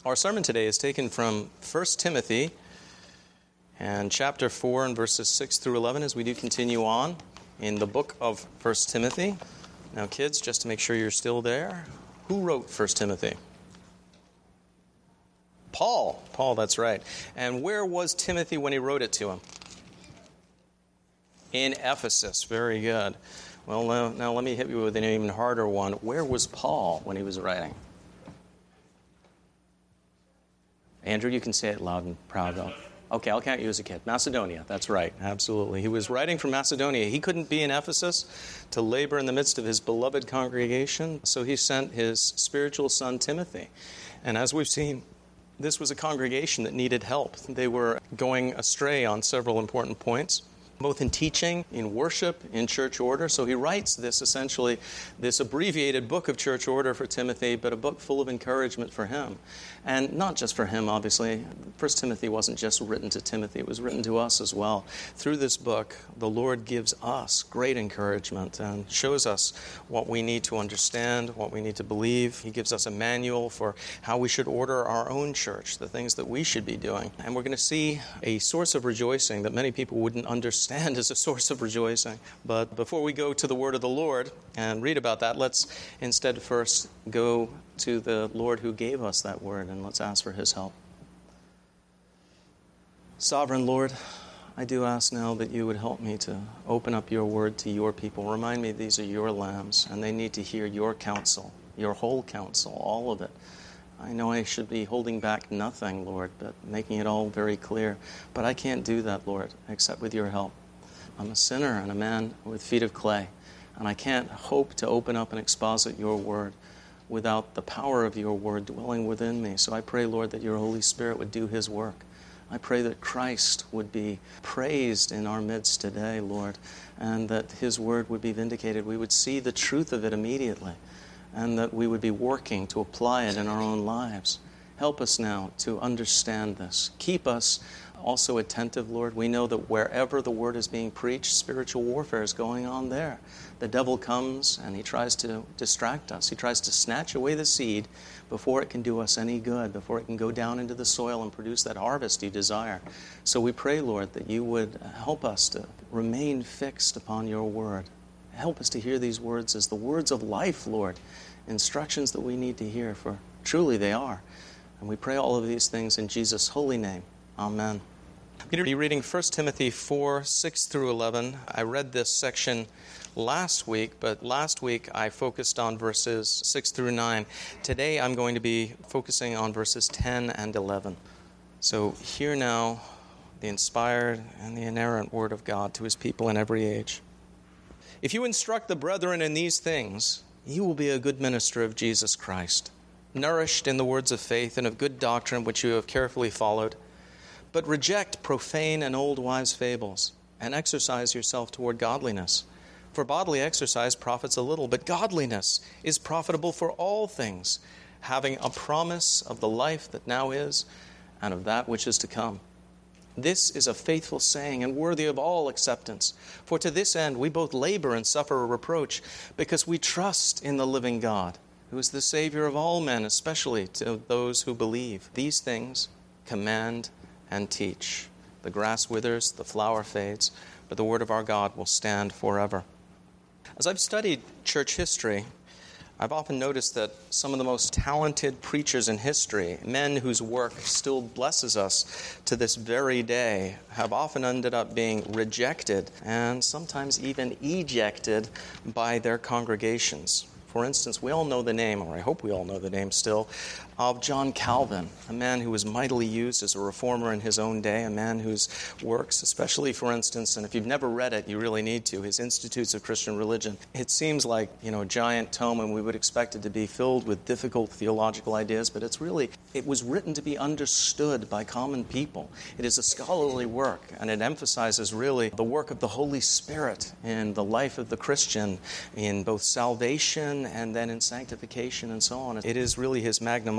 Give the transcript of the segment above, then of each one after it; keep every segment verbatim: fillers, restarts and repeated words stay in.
Our sermon today is taken from First Timothy and chapter four and verses six through eleven as we do continue on in the book of First Timothy. Now kids, just to make sure you're still there, who wrote First Timothy? Paul. Paul, that's right. And where was Timothy when he wrote it to him? In Ephesus. Very good. Well, now, now let me hit you with an even harder one. Where was Paul when he was writing? Andrew, you can say it loud and proud, though. Okay, I'll count you as a kid. Macedonia, that's right, absolutely. He was writing from Macedonia. He couldn't be in Ephesus to labor in the midst of his beloved congregation, so he sent his spiritual son Timothy. And as we've seen, this was a congregation that needed help. They were going astray on several important points, both in teaching, in worship, in church order. So he writes this essentially, this abbreviated book of church order for Timothy, but a book full of encouragement for him. And not just for him, obviously. First Timothy wasn't just written to Timothy, it was written to us as well. Through this book, the Lord gives us great encouragement and shows us what we need to understand, what we need to believe. He gives us a manual for how we should order our own church, the things that we should be doing. And we're going to see a source of rejoicing that many people wouldn't understand Stand as a source of rejoicing. But before we go to the word of the Lord and read about that, let's instead first go to the Lord who gave us that word, and let's ask for his help. Sovereign Lord, I do ask now that you would help me to open up your word to your people. Remind me these are your lambs, and they need to hear your counsel, your whole counsel, all of it. I know I should be holding back nothing, Lord, but making it all very clear. But I can't do that, Lord, except with your help. I'm a sinner and a man with feet of clay, and I can't hope to open up and exposit your word without the power of your word dwelling within me. So I pray, Lord, that your Holy Spirit would do his work. I pray that Christ would be praised in our midst today, Lord, and that his word would be vindicated. We would see the truth of it immediately, and that we would be working to apply it in our own lives. Help us now to understand this. Keep us also attentive, Lord. We know that wherever the word is being preached, spiritual warfare is going on there. The devil comes and he tries to distract us. He tries to snatch away the seed before it can do us any good, before it can go down into the soil and produce that harvest you desire. So we pray, Lord, that you would help us to remain fixed upon your word. Help us to hear these words as the words of life, Lord, instructions that we need to hear, for truly they are. And we pray all of these things in Jesus' holy name. Amen. I'm going to be reading First Timothy four, six through eleven. I read this section last week, but last week I focused on verses six through nine. Today I'm going to be focusing on verses ten and eleven. So hear now the inspired and the inerrant word of God to his people in every age. If you instruct the brethren in these things, you will be a good minister of Jesus Christ, nourished in the words of faith and of good doctrine which you have carefully followed. But reject profane and old wives' fables, and exercise yourself toward godliness. For bodily exercise profits a little, but godliness is profitable for all things, having a promise of the life that now is, and of that which is to come. This is a faithful saying and worthy of all acceptance. For to this end we both labor and suffer a reproach, because we trust in the living God, who is the Savior of all men, especially to those who believe. These things command and teach. The grass withers, the flower fades, but the word of our God will stand forever. As I've studied church history, I've often noticed that some of the most talented preachers in history, men whose work still blesses us to this very day, have often ended up being rejected and sometimes even ejected by their congregations. For instance, we all know the name, or I hope we all know the name still, of John Calvin, a man who was mightily used as a reformer in his own day, a man whose works, especially, for instance, and if you've never read it, you really need to, his Institutes of Christian Religion. It seems like, you know, a giant tome, and we would expect it to be filled with difficult theological ideas, but it's really, it was written to be understood by common people. It is a scholarly work, and it emphasizes really the work of the Holy Spirit in the life of the Christian, in both salvation and then in sanctification and so on. It is really his magnum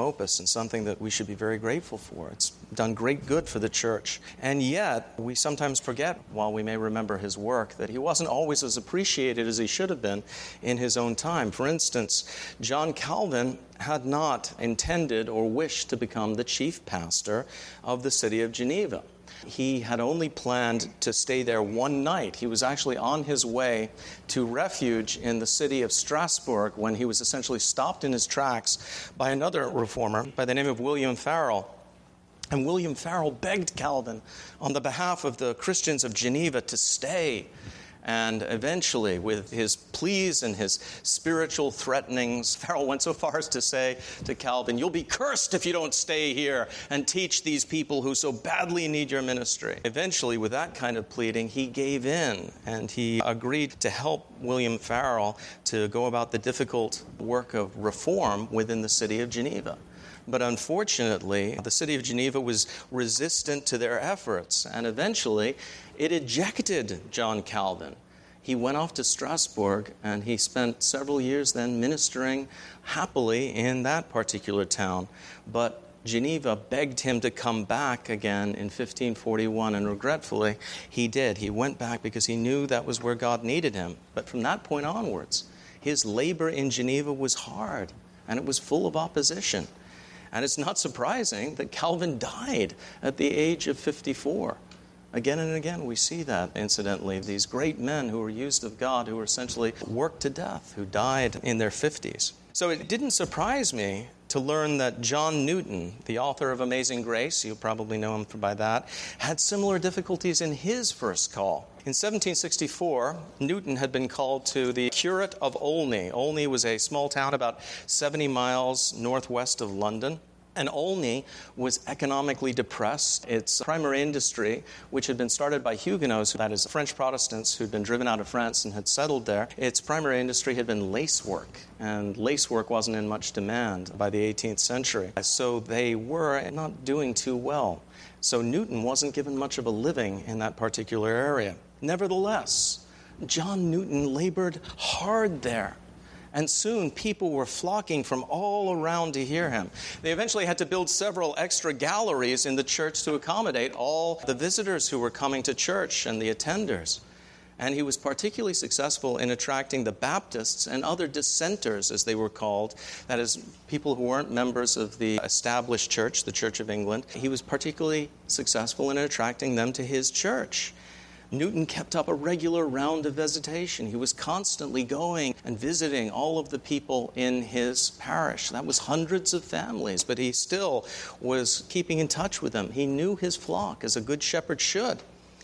opus and something that we should be very grateful for. It's done great good for the church. And yet, we sometimes forget, while we may remember his work, that he wasn't always as appreciated as he should have been in his own time. For instance, John Calvin had not intended or wished to become the chief pastor of the city of Geneva. He had only planned to stay there one night. He was actually on his way to refuge in the city of Strasbourg when he was essentially stopped in his tracks by another reformer by the name of William Farel. And William Farel begged Calvin on the behalf of the Christians of Geneva to stay. And eventually, with his pleas and his spiritual threatenings, Farel went so far as to say to Calvin, "You'll be cursed if you don't stay here and teach these people who so badly need your ministry." Eventually, with that kind of pleading, he gave in, and he agreed to help William Farel to go about the difficult work of reform within the city of Geneva. But unfortunately, the city of Geneva was resistant to their efforts, and eventually it ejected John Calvin. He went off to Strasbourg, and he spent several years then ministering happily in that particular town. But Geneva begged him to come back again in fifteen forty-one, and regretfully, he did. He went back because he knew that was where God needed him. But from that point onwards, his labor in Geneva was hard, and it was full of opposition. And it's not surprising that Calvin died at the age of fifty-four. Again and again, we see that, incidentally, these great men who were used of God, who were essentially worked to death, who died in their fifties. So it didn't surprise me to learn that John Newton, the author of Amazing Grace, you probably know him by that, had similar difficulties in his first call. In seventeen sixty-four, Newton had been called to the curate of Olney. Olney was a small town about seventy miles northwest of London. And Olney was economically depressed. Its primary industry, which had been started by Huguenots, that is, French Protestants who'd been driven out of France and had settled there, its primary industry had been lacework. And lacework wasn't in much demand by the eighteenth century. So they were not doing too well. So Newton wasn't given much of a living in that particular area. Nevertheless, John Newton labored hard there. And soon people were flocking from all around to hear him. They eventually had to build several extra galleries in the church to accommodate all the visitors who were coming to church and the attenders. And he was particularly successful in attracting the Baptists and other dissenters, as they were called, that is, people who weren't members of the established church, the Church of England. He was particularly successful in attracting them to his church. Newton kept up a regular round of visitation. He was constantly going and visiting all of the people in his parish. That was hundreds of families, but he still was keeping in touch with them. He knew his flock as a good shepherd should.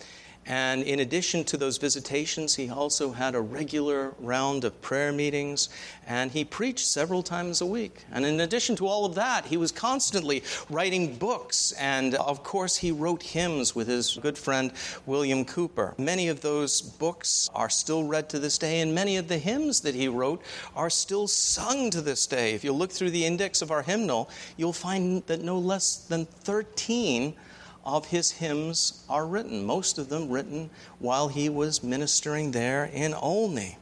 And in addition to those visitations, he also had a regular round of prayer meetings, and he preached several times a week. And in addition to all of that, he was constantly writing books, and of course he wrote hymns with his good friend William Cowper. Many of those books are still read to this day, and many of the hymns that he wrote are still sung to this day. If you look through the index of our hymnal, you'll find that no less than thirteen of his hymns are written, most of them written while he was ministering there in Olney.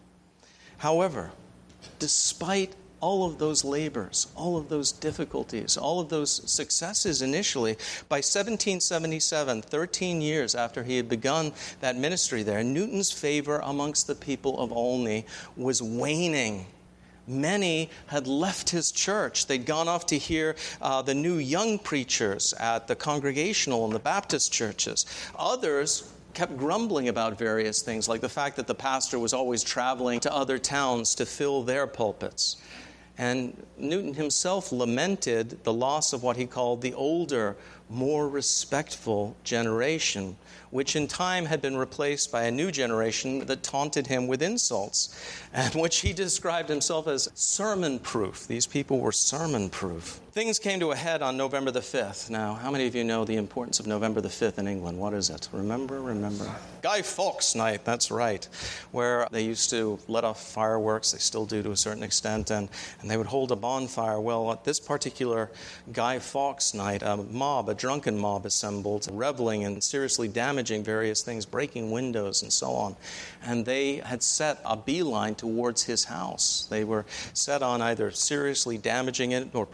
However, despite all of those labors, all of those difficulties, all of those successes initially, by seventeen seventy-seven, thirteen years after he had begun that ministry there, Newton's favor amongst the people of Olney was waning. Many had left his church. They'd gone off to hear uh, the new young preachers at the Congregational and the Baptist churches. Others kept grumbling about various things, like the fact that the pastor was always traveling to other towns to fill their pulpits. And Newton himself lamented the loss of what he called the older, more respectful generation, which in time had been replaced by a new generation that taunted him with insults, and which he described himself as sermon-proof. These people were sermon-proof. Things came to a head on November the fifth. Now, how many of you know the importance of November the fifth in England? What is it? Remember, remember. Guy Fawkes Night, that's right, where they used to let off fireworks. They still do to a certain extent, and, and they would hold a bonfire. Well, at this particular Guy Fawkes Night, a mob, a drunken mob assembled, reveling and seriously damaging various things, breaking windows and so on. And they had set a beeline towards his house. They were set on either seriously damaging it or perhaps even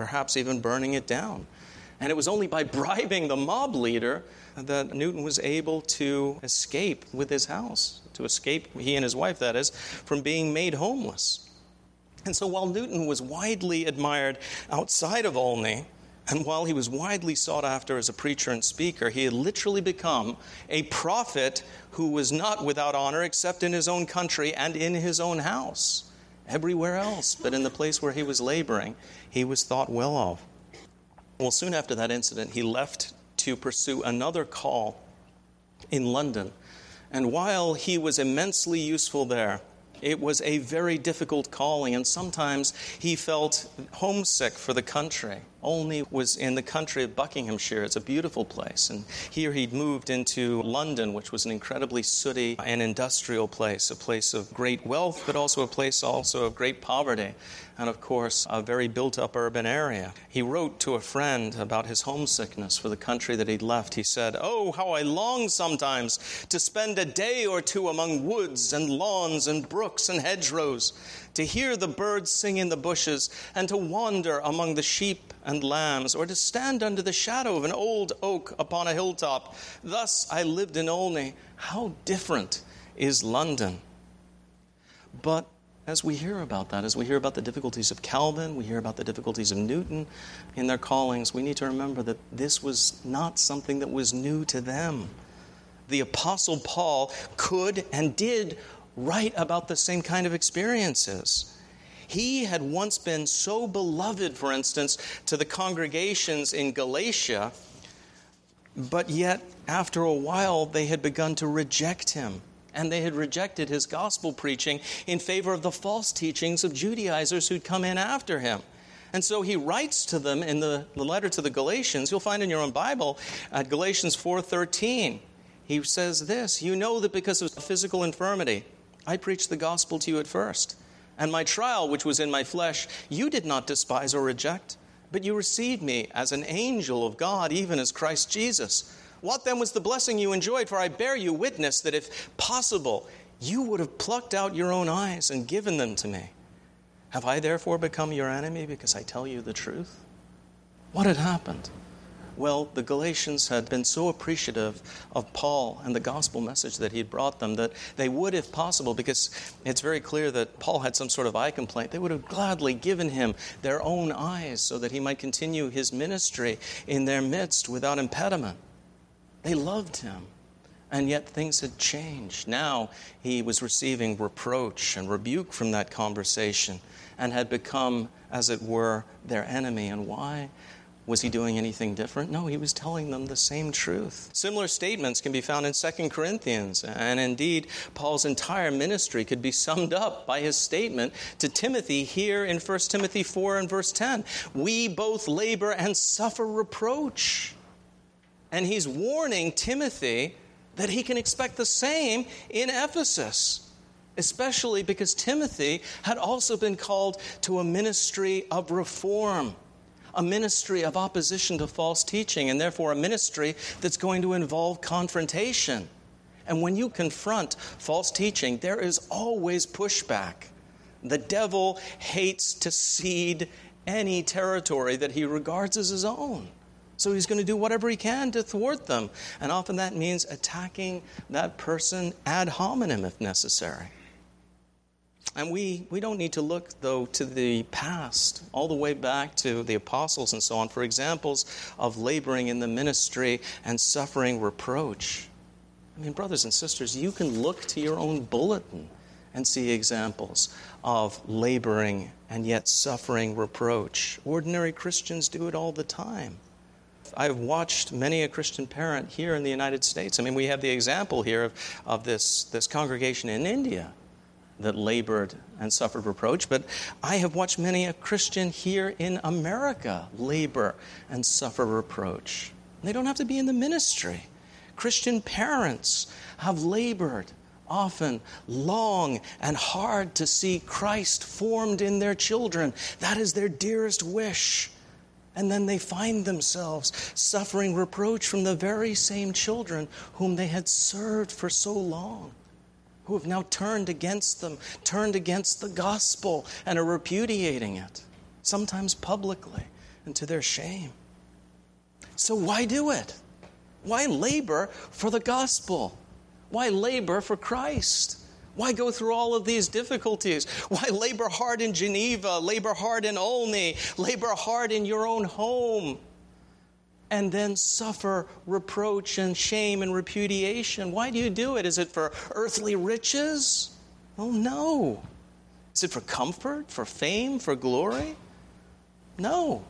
even burning it down. And it was only by bribing the mob leader that Newton was able to escape with his house, to escape, he and his wife, that is, from being made homeless. And so while Newton was widely admired outside of Olney, and while he was widely sought after as a preacher and speaker, he had literally become a prophet who was not without honor except in his own country and in his own house. Everywhere else, but in the place where he was laboring, he was thought well of. Well, soon after that incident, he left to pursue another call in London. And while he was immensely useful there, it was a very difficult calling, and sometimes he felt homesick for the country. Olney was in the country of Buckinghamshire. It's a beautiful place. And here he'd moved into London, which was an incredibly sooty and industrial place, a place of great wealth, but also a place also of great poverty. And of course, a very built-up urban area. He wrote to a friend about his homesickness for the country that he'd left. He said, "Oh, how I long sometimes to spend a day or two among woods and lawns and brooks and hedgerows, to hear the birds sing in the bushes, and to wander among the sheep and lambs, or to stand under the shadow of an old oak upon a hilltop. Thus I lived in Olney. How different is London." But as we hear about that, as we hear about the difficulties of Calvin, we hear about the difficulties of Newton in their callings, we need to remember that this was not something that was new to them. The Apostle Paul could and did write about the same kind of experiences. He had once been so beloved, for instance, to the congregations in Galatia, but yet after a while they had begun to reject him. And they had rejected his gospel preaching in favor of the false teachings of Judaizers who'd come in after him. And so he writes to them in the, the letter to the Galatians. You'll find in your own Bible at Galatians four thirteen. He says this, "You know that because of physical infirmity, I preached the gospel to you at first. And my trial, which was in my flesh, you did not despise or reject, but you received me as an angel of God, even as Christ Jesus. What then was the blessing you enjoyed? For I bear you witness that if possible, you would have plucked out your own eyes and given them to me. Have I therefore become your enemy because I tell you the truth?" What had happened? Well, the Galatians had been so appreciative of Paul and the gospel message that he had brought them that they would, if possible, because it's very clear that Paul had some sort of eye complaint, they would have gladly given him their own eyes so that he might continue his ministry in their midst without impediment. They loved him, and yet things had changed. Now he was receiving reproach and rebuke from that conversation and had become, as it were, their enemy. And why? Was he doing anything different? No, he was telling them the same truth. Similar statements can be found in Second Corinthians, and indeed, Paul's entire ministry could be summed up by his statement to Timothy here in First Timothy four and verse ten. "We both labor and suffer reproach." And he's warning Timothy that he can expect the same in Ephesus, especially because Timothy had also been called to a ministry of reform, a ministry of opposition to false teaching, and therefore a ministry that's going to involve confrontation. And when you confront false teaching, there is always pushback. The devil hates to cede any territory that he regards as his own. So he's going to do whatever he can to thwart them. And often that means attacking that person ad hominem if necessary. And we, we don't need to look, though, to the past, all the way back to the apostles and so on, for examples of laboring in the ministry and suffering reproach. I mean, brothers and sisters, you can look to your own bulletin and see examples of laboring and yet suffering reproach. Ordinary Christians do it all the time. I've watched many a Christian parent here in the United States. I mean, we have the example here of, of this, this congregation in India that labored and suffered reproach. But I have watched many a Christian here in America labor and suffer reproach. They don't have to be in the ministry. Christian parents have labored often long and hard to see Christ formed in their children. That is their dearest wish. And then they find themselves suffering reproach from the very same children whom they had served for so long, who have now turned against them, turned against the gospel, and are repudiating it, sometimes publicly, and to their shame. So why do it? Why labor for the gospel? Why labor for Christ? Why go through all of these difficulties? Why labor hard in Geneva, labor hard in Olney, labor hard in your own home, and then suffer reproach and shame and repudiation? Why do you do it? Is it for earthly riches? Oh, no. Is it for comfort, for fame, for glory? No.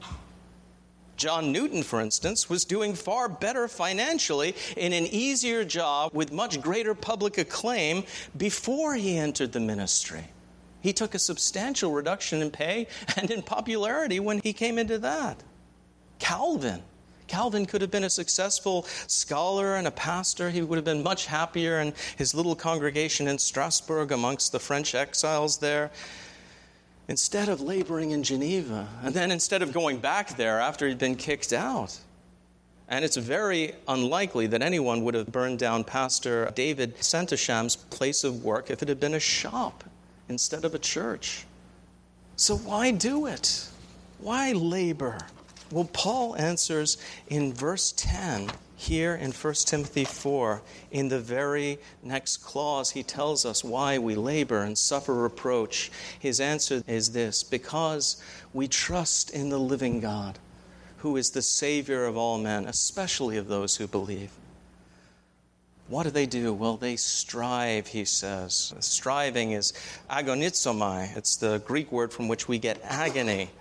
John Newton, for instance, was doing far better financially in an easier job with much greater public acclaim before he entered the ministry. He took a substantial reduction in pay and in popularity when he came into that. Calvin. Calvin could have been a successful scholar and a pastor. He would have been much happier in his little congregation in Strasbourg amongst the French exiles there, instead of laboring in Geneva, and then instead of going back there after he'd been kicked out. And it's very unlikely that anyone would have burned down Pastor David Sentesham's place of work if it had been a shop instead of a church. So why do it? Why labor? Well, Paul answers in verse ten here in First Timothy four. In the very next clause, he tells us why we labor and suffer reproach. His answer is this: because we trust in the living God, who is the Savior of all men, especially of those who believe. What do they do? Well, they strive, he says. Striving is agonizomai. It's the Greek word from which we get agony.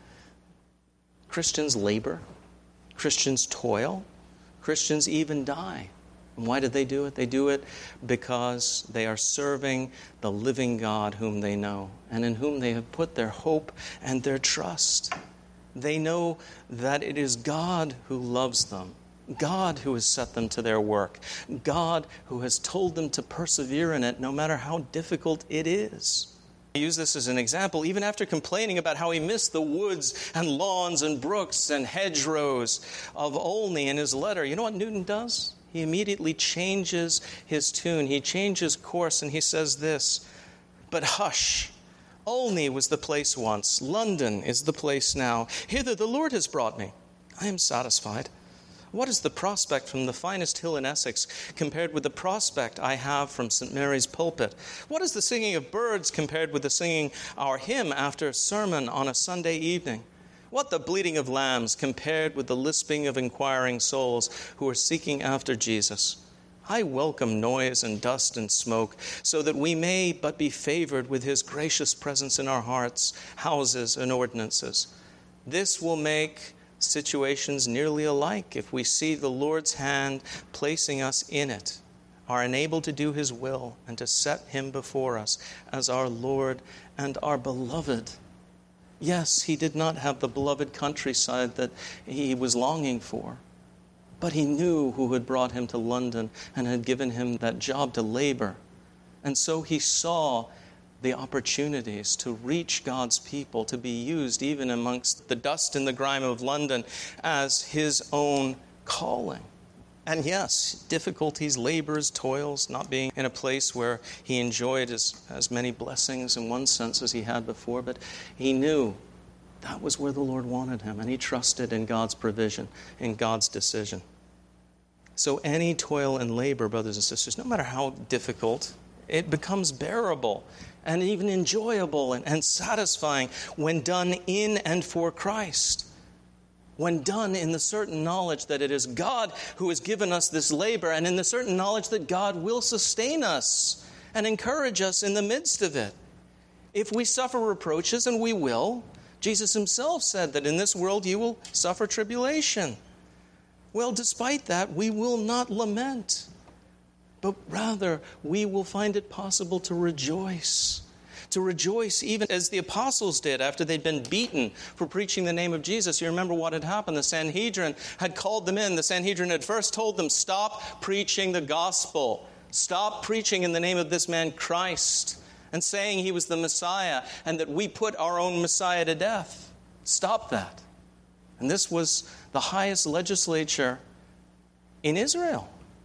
Christians labor. Christians toil. Christians even die. And why do they do it? They do it because they are serving the living God whom they know and in whom they have put their hope and their trust. They know that it is God who loves them, God who has set them to their work, God who has told them to persevere in it no matter how difficult it is. I use this as an example. Even after complaining about how he missed the woods and lawns and brooks and hedgerows of Olney in his letter, you know what Newton does? He immediately changes his tune. He changes course, and he says this: but hush, Olney was the place once. London is the place now. Hither the Lord has brought me. I am satisfied. What is the prospect from the finest hill in Essex compared with the prospect I have from Saint Mary's pulpit? What is the singing of birds compared with the singing our hymn after a sermon on a Sunday evening? What the bleating of lambs compared with the lisping of inquiring souls who are seeking after Jesus? I welcome noise and dust and smoke, so that we may but be favored with his gracious presence in our hearts, houses, and ordinances. This will make situations nearly alike if we see the Lord's hand placing us in it, are enabled to do his will and to set him before us as our Lord and our beloved. Yes, he did not have the beloved countryside that he was longing for, but he knew who had brought him to London and had given him that job to labor. And so he saw the opportunities to reach God's people, to be used even amongst the dust and the grime of London as his own calling. And yes, difficulties, labors, toils, not being in a place where he enjoyed as, as many blessings in one sense as he had before, but he knew that was where the Lord wanted him, and he trusted in God's provision, in God's decision. So any toil and labor, brothers and sisters, no matter how difficult, it becomes bearable and even enjoyable and, and satisfying when done in and for Christ. When done in the certain knowledge that it is God who has given us this labor, and in the certain knowledge that God will sustain us and encourage us in the midst of it. If we suffer reproaches, and we will, Jesus himself said that in this world you will suffer tribulation. Well, despite that, we will not lament, but rather we will find it possible to rejoice. To rejoice even as the apostles did after they'd been beaten for preaching the name of Jesus. You remember what had happened. The Sanhedrin had called them in. The Sanhedrin had first told them, stop preaching the gospel. Stop preaching in the name of this man Christ and saying he was the Messiah and that we put our own Messiah to death. Stop that. And this was the highest legislature in Israel.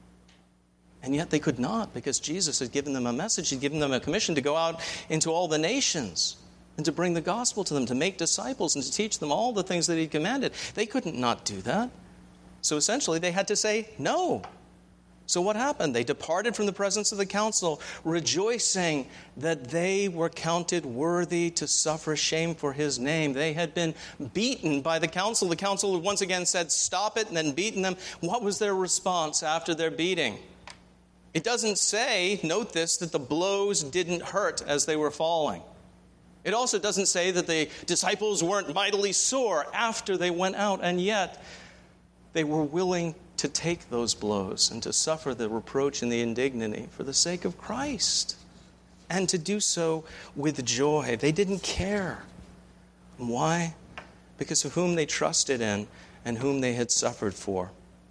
And yet they could not, because Jesus had given them a message. He'd given them a commission to go out into all the nations. and to bring the gospel to them, to make disciples and to teach them all the things that he commanded. They couldn't not do that. So essentially they had to say no. So what happened? They departed from the presence of the council, rejoicing that they were counted worthy to suffer shame for his name. They had been beaten by the council. The council once again said, stop it, and then beaten them. What was their response after their beating? It doesn't say, note this, that the blows didn't hurt as they were falling. It also doesn't say that the disciples weren't mightily sore after they went out, and yet they were willing to take those blows and to suffer the reproach and the indignity for the sake of Christ, and to do so with joy. They didn't care. Why? Because of whom they trusted in and whom they had suffered for.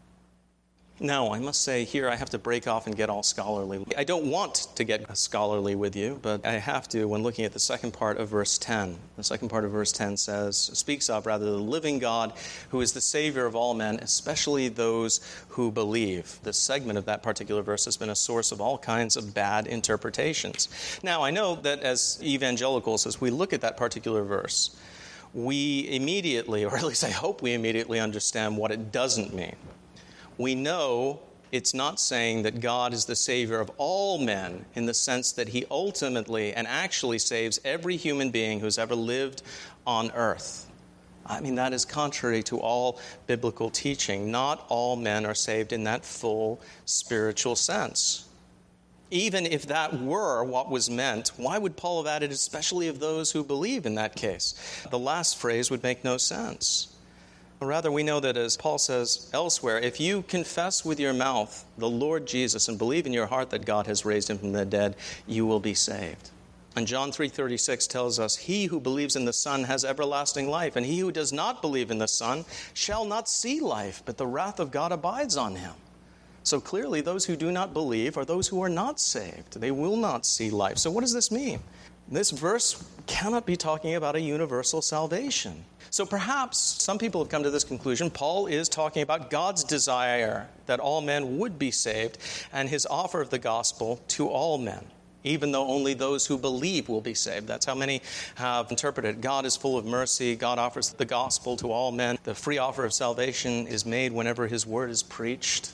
Now, I must say here I have to break off and get all scholarly. I don't want to get scholarly with you, but I have to when looking at the second part of verse ten. The second part of verse ten says, speaks of, rather, the living God who is the Savior of all men, especially those who believe. This segment of that particular verse has been a source of all kinds of bad interpretations. Now, I know that as evangelicals, as we look at that particular verse, we immediately, or at least I hope we immediately understand what it doesn't mean. We know it's not saying that God is the Savior of all men in the sense that he ultimately and actually saves every human being who's ever lived on earth. I mean, that is contrary to all biblical teaching. Not all men are saved in that full spiritual sense. Even if that were what was meant, why would Paul have added especially of those who believe in that case? The last phrase would make no sense. Rather, we know that as Paul says elsewhere, if you confess with your mouth the Lord Jesus and believe in your heart that God has raised him from the dead, you will be saved. And John three thirty-six tells us, he who believes in the Son has everlasting life, and he who does not believe in the Son shall not see life, but the wrath of God abides on him. So clearly, those who do not believe are those who are not saved. They will not see life. So what does this mean? This verse cannot be talking about a universal salvation. So perhaps some people have come to this conclusion. Paul is talking about God's desire that all men would be saved and his offer of the gospel to all men, even though only those who believe will be saved. That's how many have interpreted it. God is full of mercy. God offers the gospel to all men. The free offer of salvation is made whenever his word is preached,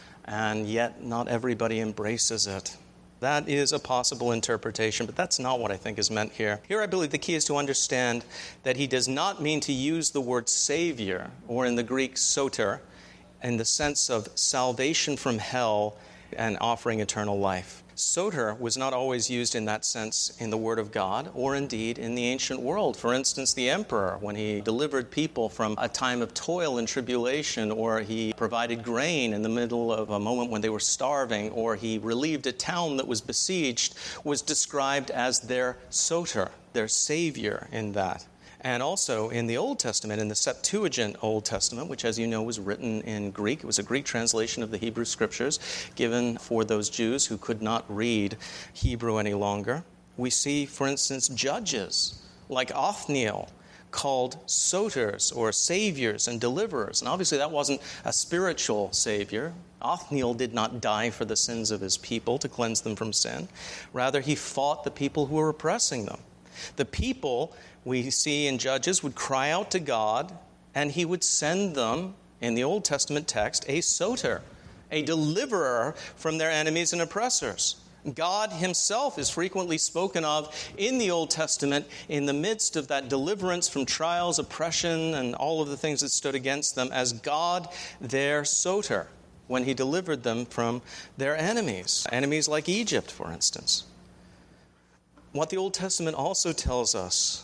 and yet not everybody embraces it. That is a possible interpretation, but that's not what I think is meant here. Here I believe the key is to understand that he does not mean to use the word Savior, or in the Greek soter, in the sense of salvation from hell and offering eternal life. Soter was not always used in that sense in the Word of God, or indeed in the ancient world. For instance, the emperor, when he delivered people from a time of toil and tribulation, or he provided grain in the middle of a moment when they were starving, or he relieved a town that was besieged, was described as their soter, their savior in that. And also in the Old Testament, in the Septuagint Old Testament, which as you know was written in Greek. It was a Greek translation of the Hebrew Scriptures given for those Jews who could not read Hebrew any longer. We see, for instance, judges like Othniel called soters or saviors and deliverers. And obviously that wasn't a spiritual savior. Othniel did not die for the sins of his people to cleanse them from sin. Rather, he fought the people who were oppressing them. The people, we see in Judges, would cry out to God, and he would send them, in the Old Testament text, a soter, a deliverer from their enemies and oppressors. God himself is frequently spoken of in the Old Testament in the midst of that deliverance from trials, oppression, and all of the things that stood against them as God, their soter, when he delivered them from their enemies, enemies like Egypt, for instance. What the Old Testament also tells us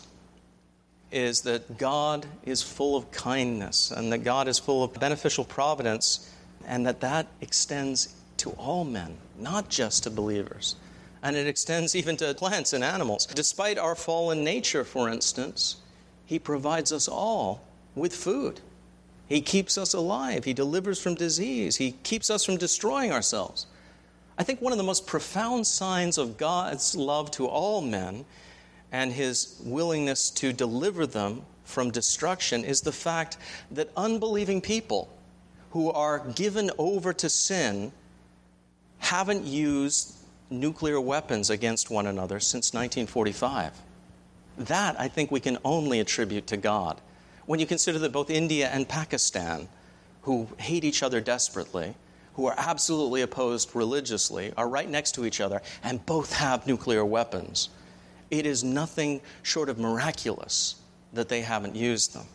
is that God is full of kindness and that God is full of beneficial providence, and that that extends to all men, not just to believers. And it extends even to plants and animals. Despite our fallen nature, for instance, he provides us all with food. He keeps us alive. He delivers from disease. He keeps us from destroying ourselves. I think one of the most profound signs of God's love to all men and his willingness to deliver them from destruction is the fact that unbelieving people who are given over to sin haven't used nuclear weapons against one another since nineteen forty-five. That, I think, we can only attribute to God. When you consider that both India and Pakistan, who hate each other desperately, who are absolutely opposed religiously, are right next to each other and both have nuclear weapons, it is nothing short of miraculous that they haven't used them.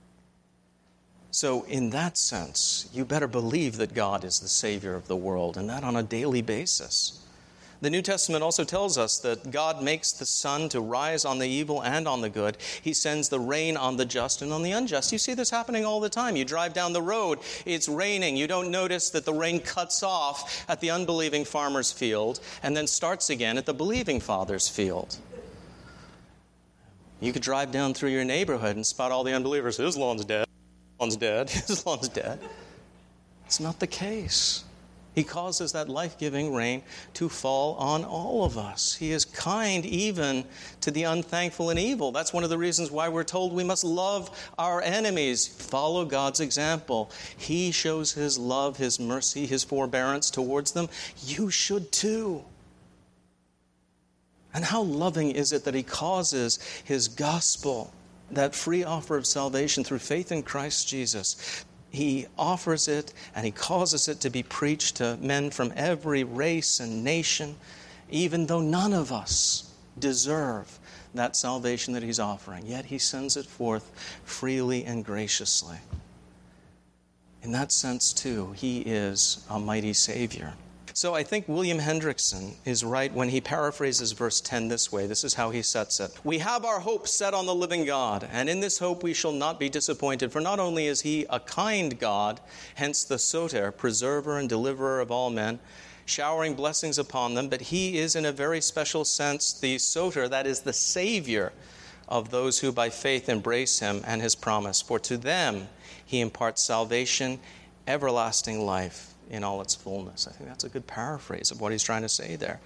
So in that sense, you better believe that God is the Savior of the world, and that on a daily basis. The New Testament also tells us that God makes the sun to rise on the evil and on the good. He sends the rain on the just and on the unjust. You see this happening all the time. You drive down the road, it's raining. You don't notice that the rain cuts off at the unbelieving farmer's field and then starts again at the believing father's field. You could drive down through your neighborhood and spot all the unbelievers. His lawn's dead. His lawn's dead. His lawn's dead. It's not the case. He causes that life-giving rain to fall on all of us. He is kind even to the unthankful and evil. That's one of the reasons why we're told we must love our enemies. Follow God's example. He shows His love, His mercy, His forbearance towards them. You should too. And how loving is it that He causes His gospel, that free offer of salvation through faith in Christ Jesus, He offers it and He causes it to be preached to men from every race and nation, even though none of us deserve that salvation that He's offering. Yet He sends it forth freely and graciously. In that sense, too, He is a mighty Savior. So I think William Hendrickson is right when he paraphrases verse ten this way. This is how he sets it. We have our hope set on the living God, and in this hope we shall not be disappointed, for not only is He a kind God, hence the Soter, preserver and deliverer of all men, showering blessings upon them, but He is in a very special sense the Soter, that is the Savior of those who by faith embrace Him and His promise. For to them He imparts salvation, everlasting life in all its fullness. I think that's a good paraphrase of what he's trying to say there.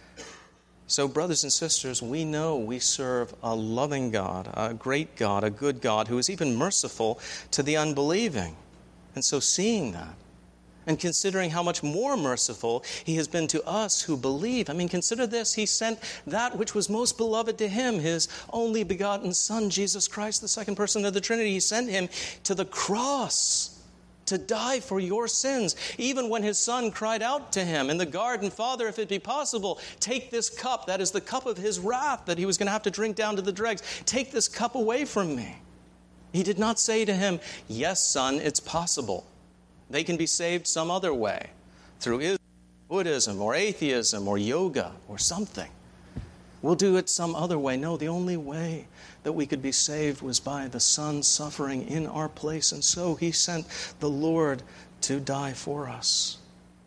So, brothers and sisters, we know we serve a loving God, a great God, a good God, who is even merciful to the unbelieving. And so seeing that, and considering how much more merciful He has been to us who believe. I mean, consider this. He sent that which was most beloved to Him, His only begotten Son, Jesus Christ, the second person of the Trinity. He sent Him to the cross to die for your sins. Even when His Son cried out to Him in the garden, Father, if it be possible, take this cup, that is the cup of His wrath that He was going to have to drink down to the dregs. Take this cup away from me. He did not say to Him, yes, Son, it's possible. They can be saved some other way, through Islam, Buddhism, or atheism, or yoga, or something. We'll do it some other way. No, the only way that we could be saved was by the Son suffering in our place. And so He sent the Lord to die for us.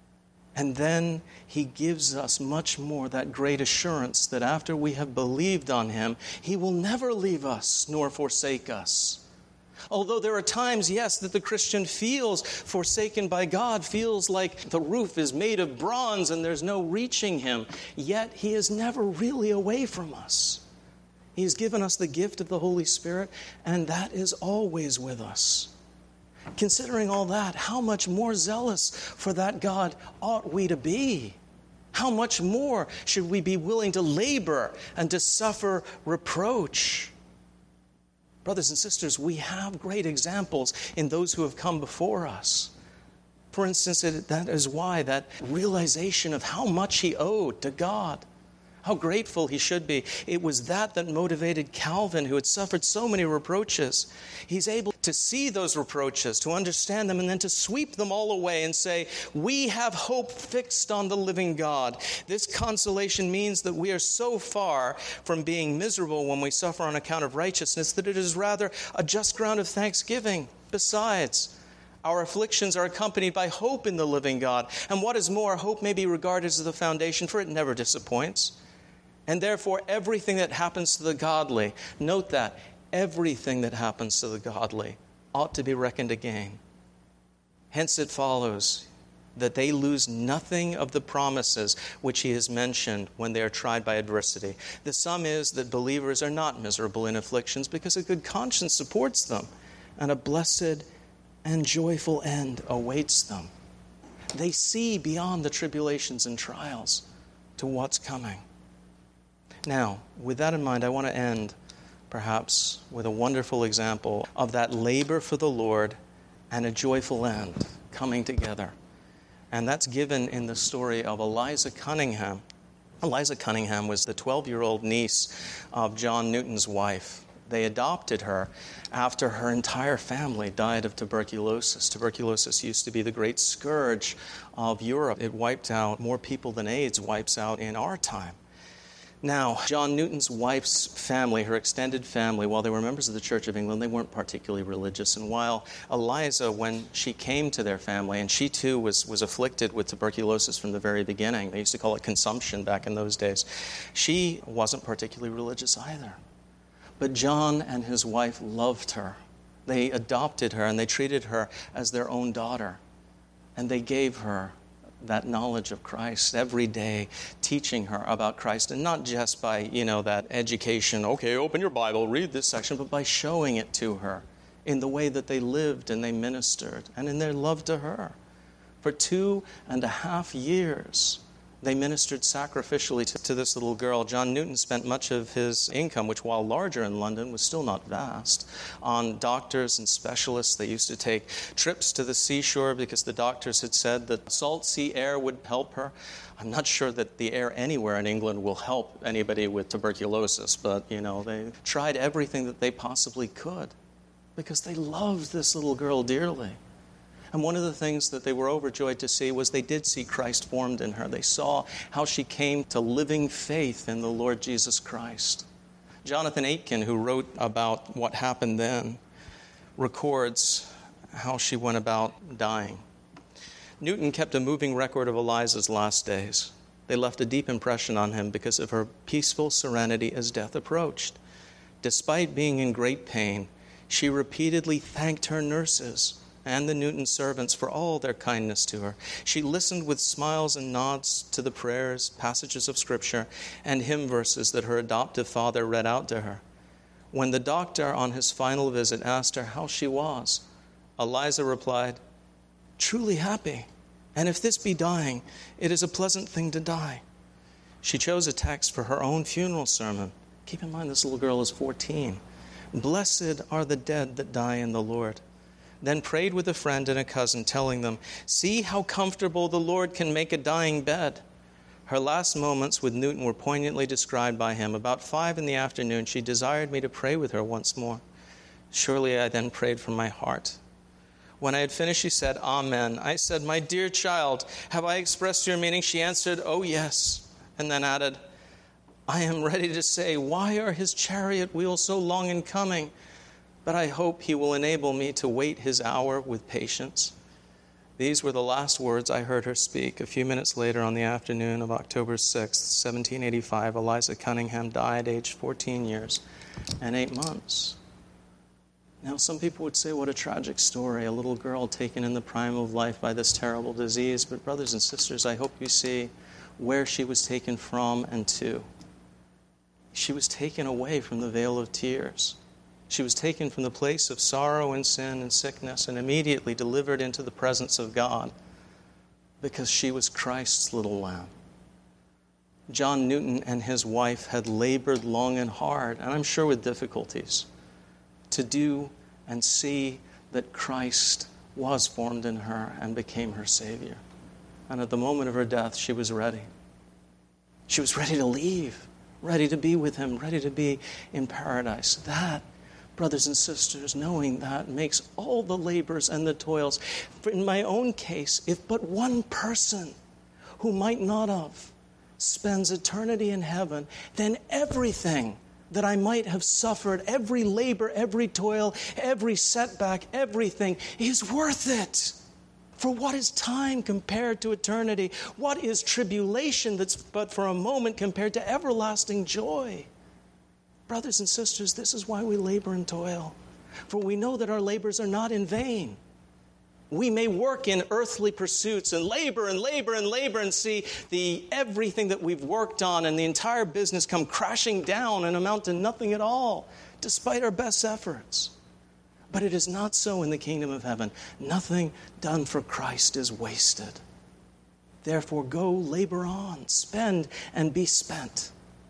And then He gives us much more, that great assurance that after we have believed on Him, He will never leave us nor forsake us. Although there are times, yes, that the Christian feels forsaken by God, feels like the roof is made of bronze and there's no reaching Him, yet He is never really away from us. He has given us the gift of the Holy Spirit, and that is always with us. Considering all that, how much more zealous for that God ought we to be? How much more should we be willing to labor and to suffer reproach? Brothers and sisters, we have great examples in those who have come before us. For instance, it, that is why that realization of how much he owed to God, how grateful he should be, it was that that motivated Calvin, who had suffered so many reproaches. He's able to see those reproaches, to understand them, and then to sweep them all away and say, we have hope fixed on the living God. This consolation means that we are so far from being miserable when we suffer on account of righteousness that it is rather a just ground of thanksgiving. Besides, our afflictions are accompanied by hope in the living God. And what is more, hope may be regarded as the foundation, for it never disappoints. And therefore, everything that happens to the godly, note that, everything that happens to the godly ought to be reckoned a gain. Hence it follows that they lose nothing of the promises which he has mentioned when they are tried by adversity. The sum is that believers are not miserable in afflictions because a good conscience supports them, and a blessed and joyful end awaits them. They see beyond the tribulations and trials to what's coming. Now, with that in mind, I want to end perhaps with a wonderful example of that labor for the Lord and a joyful end coming together. And that's given in the story of Eliza Cunningham. Eliza Cunningham was the twelve-year-old niece of John Newton's wife. They adopted her after her entire family died of tuberculosis. Tuberculosis used to be the great scourge of Europe. It wiped out more people than AIDS wipes out in our time. Now, John Newton's wife's family, her extended family, while they were members of the Church of England, they weren't particularly religious. And while Eliza, when she came to their family, and she too was, was afflicted with tuberculosis from the very beginning, they used to call it consumption back in those days, she wasn't particularly religious either. But John and his wife loved her. They adopted her and they treated her as their own daughter. And they gave her that knowledge of Christ every day, teaching her about Christ, and not just by, you know, that education, okay, open your Bible, read this section, but by showing it to her in the way that they lived and they ministered and in their love to her. For two and a half years, they ministered sacrificially to, to this little girl. John Newton spent much of his income, which while larger in London was still not vast, on doctors and specialists. They used to take trips to the seashore because the doctors had said that salt sea air would help her. I'm not sure that the air anywhere in England will help anybody with tuberculosis, but, you know, they tried everything that they possibly could because they loved this little girl dearly. And one of the things that they were overjoyed to see was they did see Christ formed in her. They saw how she came to living faith in the Lord Jesus Christ. Jonathan Aitken, who wrote about what happened then, records how she went about dying. Newton kept a moving record of Eliza's last days. They left a deep impression on him because of her peaceful serenity as death approached. Despite being in great pain, she repeatedly thanked her nurses and the Newton servants for all their kindness to her. She listened with smiles and nods to the prayers, passages of Scripture, and hymn verses that her adoptive father read out to her. When the doctor on his final visit asked her how she was, Eliza replied, "Truly happy, and if this be dying, it is a pleasant thing to die." She chose a text for her own funeral sermon. Keep in mind this little girl is fourteen. "Blessed are the dead that die in the Lord." Then prayed with a friend and a cousin, telling them, "See how comfortable the Lord can make a dying bed." Her last moments with Newton were poignantly described by him. About five in the afternoon, she desired me to pray with her once more. Surely I then prayed from my heart. When I had finished, she said, "Amen." I said, "My dear child, have I expressed your meaning?" She answered, "Oh, yes." And then added, "I am ready to say, why are his chariot wheels so long in coming? But I hope he will enable me to wait his hour with patience." These were the last words I heard her speak. A few minutes later, on the afternoon of October sixth, seventeen eighty-five, Eliza Cunningham died, aged fourteen years and eight months. Now, some people would say, what a tragic story, a little girl taken in the prime of life by this terrible disease. But brothers and sisters, I hope you see where she was taken from and to. She was taken away from the vale of tears. She was taken from the place of sorrow and sin and sickness and immediately delivered into the presence of God because she was Christ's little lamb. John Newton and his wife had labored long and hard, and I'm sure with difficulties, to do and see that Christ was formed in her and became her Savior. And at the moment of her death, she was ready. She was ready to leave, ready to be with him, ready to be in paradise. That, brothers and sisters, knowing that makes all the labors and the toils. For in my own case, if but one person who might not have spends eternity in heaven, then everything that I might have suffered, every labor, every toil, every setback, everything is worth it. For what is time compared to eternity? What is tribulation that's but for a moment compared to everlasting joy? Brothers and sisters, this is why we labor and toil. For we know that our labors are not in vain. We may work in earthly pursuits and labor and labor and labor and see the everything that we've worked on and the entire business come crashing down and amount to nothing at all, despite our best efforts. But it is not so in the kingdom of heaven. Nothing done for Christ is wasted. Therefore, go labor on, spend and be spent.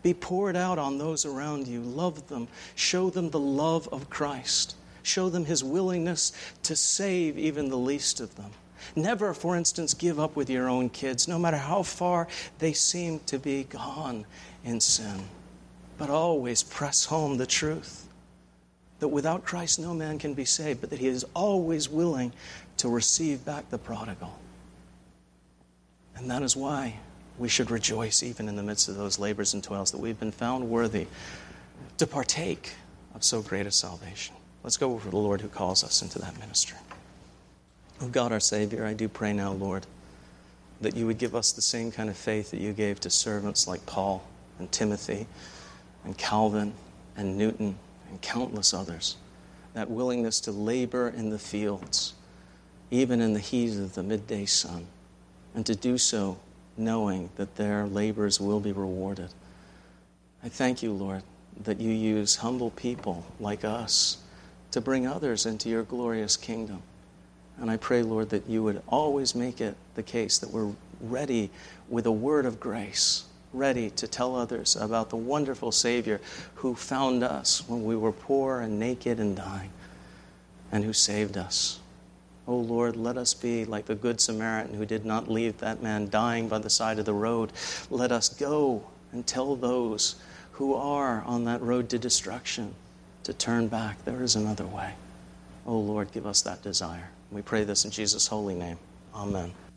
Be poured out on those around you. Love them. Show them the love of Christ. Show them his willingness to save even the least of them. Never, for instance, give up with your own kids, no matter how far they seem to be gone in sin. But always press home the truth that without Christ no man can be saved, but that he is always willing to receive back the prodigal. And that is why we should rejoice even in the midst of those labors and toils, that we've been found worthy to partake of so great a salvation. Let's go over to the Lord who calls us into that ministry. Oh God, our Savior, I do pray now, Lord, that you would give us the same kind of faith that you gave to servants like Paul and Timothy and Calvin and Newton and countless others. That willingness to labor in the fields, even in the heat of the midday sun, and to do so knowing that their labors will be rewarded. I thank you, Lord, that you use humble people like us to bring others into your glorious kingdom. And I pray, Lord, that you would always make it the case that we're ready with a word of grace, ready to tell others about the wonderful Savior who found us when we were poor and naked and dying, and who saved us. Oh Lord, let us be like the Good Samaritan who did not leave that man dying by the side of the road. Let us go and tell those who are on that road to destruction to turn back. There is another way. Oh Lord, give us that desire. We pray this in Jesus' holy name. Amen.